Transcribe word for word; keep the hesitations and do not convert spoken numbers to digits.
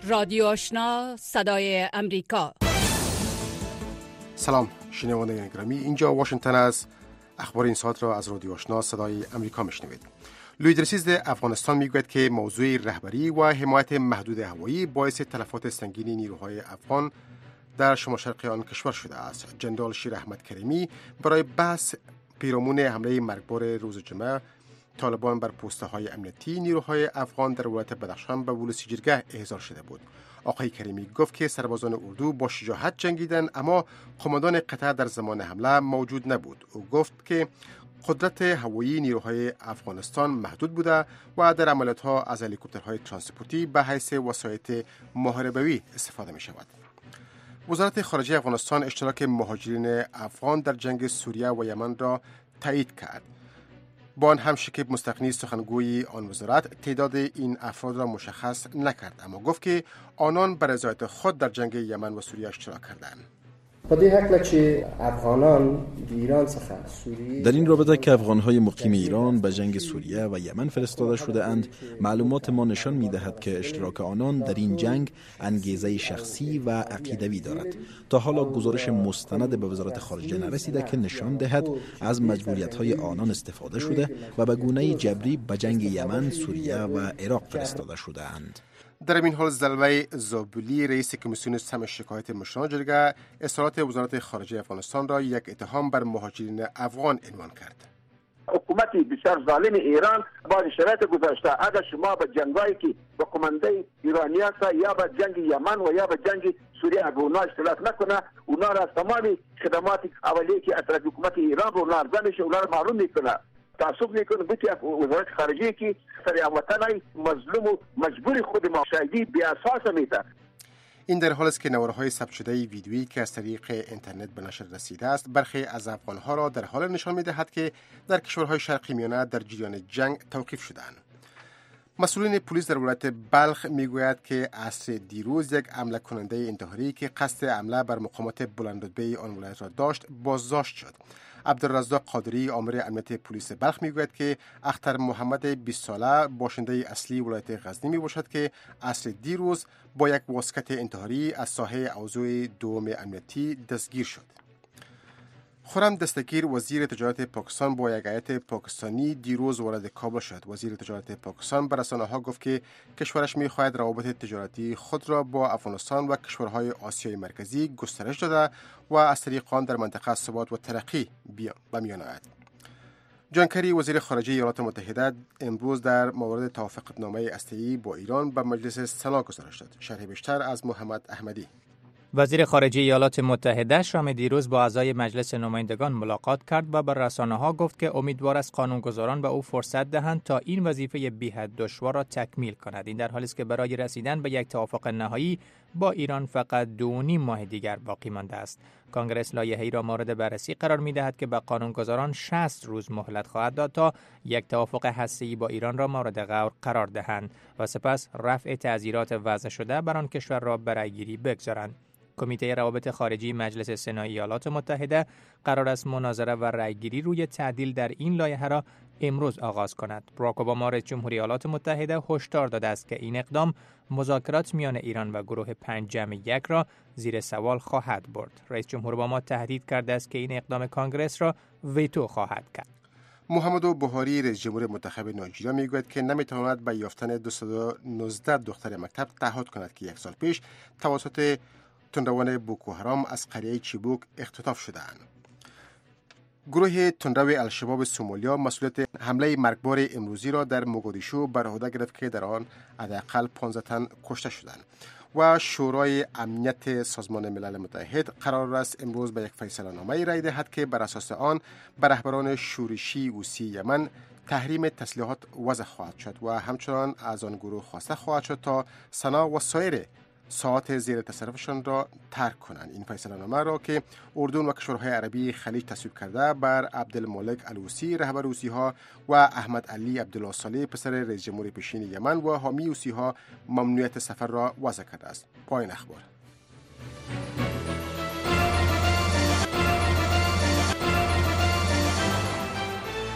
رادیو آشنا صدای امریکا. سلام شنوندگان گرامی، اینجا واشنگتن است. اخبار این ساعت را از رادیو آشنا صدای امریکا میشنوید. لوید رسیز افغانستان میگوید که موضوع رهبری و حمایت محدود هوایی باعث تلفات سنگین نیروهای افغان در شمال شرق آن کشور شده است. جنرال شیر احمد کریمی برای بحث پیرامون حمله مرگبار روز جمعه طالبان بر پوسته های امنیتی نیروهای افغان در ولایت بدخشان به ولسی جرگه احضار شده بود. آقای کریمی گفت که سربازان اردو با شجاعت جنگیدند، اما قماندان قطع در زمان حمله موجود نبود. او گفت که قدرت هوایی نیروهای افغانستان محدود بوده و در عملیات‌ها از هلیکوپترهای ترانسپورتی به حیث وسایط محاربوی استفاده می شود. وزارت خارجه افغانستان اشتراک مهاجرین افغان در جنگ سوریه و یمن را تایید کرد. با آن هم شکیب مستقنی سخنگوی آن وزارت تعداد این افراد را مشخص نکرد، اما گفت که آنان بر رضایت خود در جنگ یمن و سوریه اشتراک کردند. در این رابطه که افغانهای مقیم ایران به جنگ سوریه و یمن فرستاده شده اند، معلومات ما نشان می دهد که اشتراک آنان در این جنگ انگیزه شخصی و عقیدوی دارد. تا حالا گزارش مستند به وزارت خارجه نرسیده که نشان دهد از مجبوریت‌های آنان استفاده شده و به گونه جبری به جنگ یمن، سوریه و عراق فرستاده شده اند. در این حال زلوی زابلی رئیس کمیسیون سم شکایت مشران جرگه اصرارات وزارت خارجه افغانستان را یک اتهام بر مهاجرین افغان عنوان کرد. حکومت بسیار ظالم ایران با شرایط گذاشته اگر شما به جنگایی که با کمانده ایرانی هست یا به جنگ یمن و یا به جنگ سوریه اگر اونا اشتراک نکنه، اونا را از تمام خدمات اولیه که از طرف حکومت ایران رو لرزه میشه، اونا را محروم میکنه. تعصب میکنه بودی وزارت خارجه که سر هموطنای مظلوم و مجبور خود ما شایدی بی اساس میده. این در حالی است که نوارهای ثبت شده ویدیویی که از طریق اینترنت به نشر رسیده است برخی از افغانها را در حال نشان میدهد که در کشورهای شرقی میانه در جریان جنگ توقیف شدند. مسئولین پلیس در ولایت بلخ میگوید که عصر دیروز یک حمله کننده انتحاری که قصد حمله بر مقامات بلندرتبه آن ولایت را داشت بازداشت شد. عبدالرزاق قادری آمر امنیت پلیس بلخ میگوید که اختر محمد بیست ساله باشنده اصلی ولایت غزنی می باشد که عصر دیروز با یک واسکت انتحاری از ساحه اوضاع دوم امنیتی دستگیر شد. خرم دستگیر وزیر تجارت پاکستان با یک هیئت پاکستانی دیروز وارد کابل شد. وزیر تجارت پاکستان به رسانه‌ها گفت که کشورش می‌خواهد روابط تجارتی خود را با افغانستان و کشورهای آسیای مرکزی گسترش داده و از طریق آن در منطقه ثبات و ترقی به میان آید. جان کری وزیر خارجه ایالات متحده امروز در مورد توافقنامه هسته‌ای با ایران به مجلس سنا گزارش داد. شرح بیشتر از محمد احمدی. وزیر خارجه ایالات متحده شام دیروز با اعضای مجلس نمایندگان ملاقات کرد و به رسانه‌ها گفت که امیدوار است قانونگذاران به او فرصت دهند تا این وظیفه بی‌حد دشوار را تکمیل کند. این در حالی است که برای رسیدن به یک توافق نهایی با ایران فقط دو و نیم ماه دیگر باقی مانده است. کانگرس لایحه‌ای را مورد بررسی قرار می‌دهد که به قانونگذاران شصت روز مهلت خواهد داد تا یک توافق هسته‌ای با ایران را مورد غور قرار دهند و سپس رفع تعزیرات وضع شده بر آن کشور را به رأی‌گیری بگذارند. کمیته روابط خارجی مجلس سنای ایالات متحده قرار است مناظره و رأیگیری روی تعدیل در این لایحه را امروز آغاز کند. باراک اوباما رئیس جمهوری ایالات متحده هشدار داده است که این اقدام مذاکرات میان ایران و گروه پنج جمع یک را زیر سوال خواهد برد. رئیس جمهور اوباما تهدید کرده است که این اقدام کانگرس را ویتو خواهد کرد. محمدو بوهاری رئیس جمهور منتخب نایجریا میگوید که نمیتواند به یافتن دویست و نوزده دختر مکتب تعهد کند که یک سال پیش توسط تندروان بوکو حرام از قریه چیبوک اختطاف شده‌اند. گروه تندرو الشباب سومالیا مسئولیت حمله مرگبار امروزی را در موگادیشو بر عهده گرفت که در آن حداقل پانزده تن کشته شدند و شورای امنیت سازمان ملل متحد قرار است امروز به یک فیصله نامه رای دهد که بر اساس آن بر رهبران شورشی حوثی یمن تحریم تسلیحات وضع خواهد شد و همچنان از آن گروه خواسته خواهد شد تا سنا و سایر ساعات زیر تصرفشان را ترک کنند. این فیصله نامه را که اردن و کشورهای عربی خلیج تصویب کرده بر عبدالمالک الحوثی رهبر حوثی‌ها و احمد علی عبدالله صالح پسر رئیس جمهور پیشین یمن و حامی حوثی‌ها ممنوعیت سفر را وضع کرده است. پایان اخبار.